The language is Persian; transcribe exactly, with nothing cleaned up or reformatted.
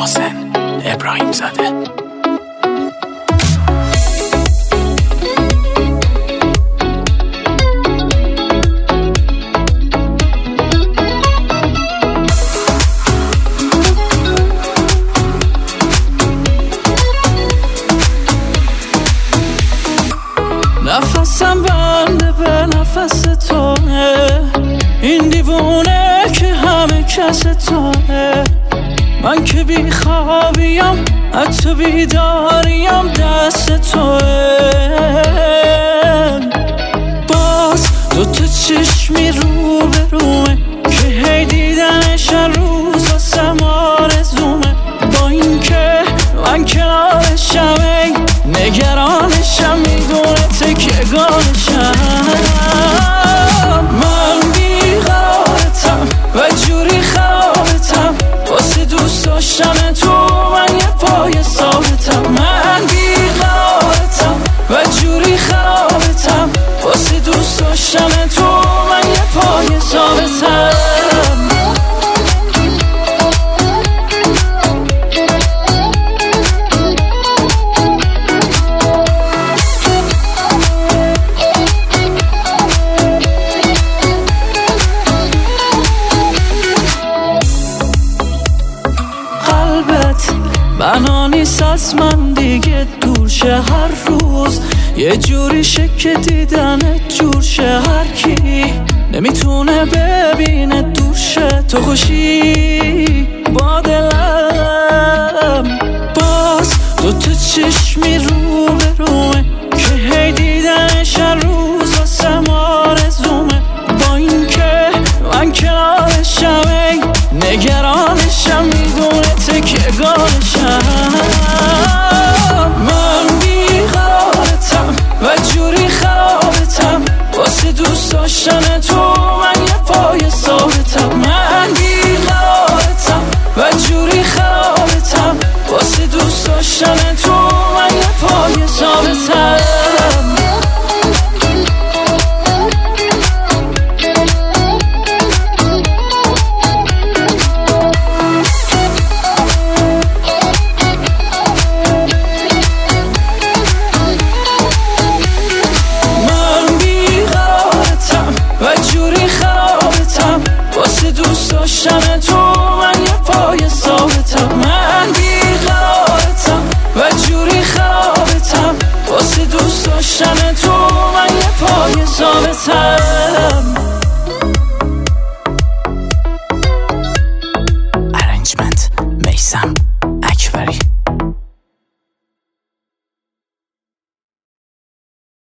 محسن ابراهیم زاده. نفسم بنده به نفس تونه، این دیوونه که همه کس تونه. من که بی خوابیم حتی بیداریم دست توه. باز دوتا چشمی رو به رومه که هی دیدنش روز واسم آرزومه. با این که من کنارشم ای نگرانشم، میدونه تکیه‌گاهشم. من بیقرارتم و جوری خرابتم، واسه دوست داشتن تو من یه پای ثابتم. من بیقرارتم و جوری خرابتم، واسه دوست داشتن تو من یه پای ثابتم. بنا نیست از من دیگه دور شه هر روز، یه جوری شکه دیدنت جور شه. هر کی نمیتونه ببینه دور شه تو خوشی با دلم. باز دوتا چشمی